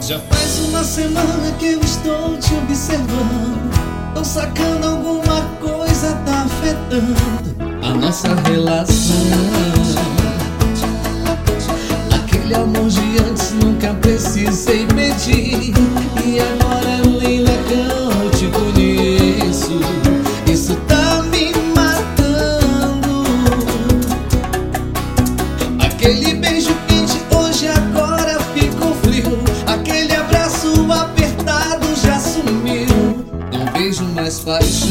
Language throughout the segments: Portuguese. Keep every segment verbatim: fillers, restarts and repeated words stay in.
Já faz uma semana que eu estou te observando. Tô sacando alguma coisa tá afetando a nossa relação. Aquele amor de antes nunca precisei pedir, e agora nem legal eu te conheço. Isso tá me matando. Aquele beijo quente hoje agora ficou frio. Aquele abraço apertado já sumiu. Não vejo mais paixão.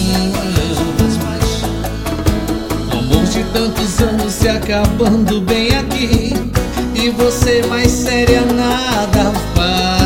O amor de tantos anos se acabando bem aqui, e você mais séria nada faz.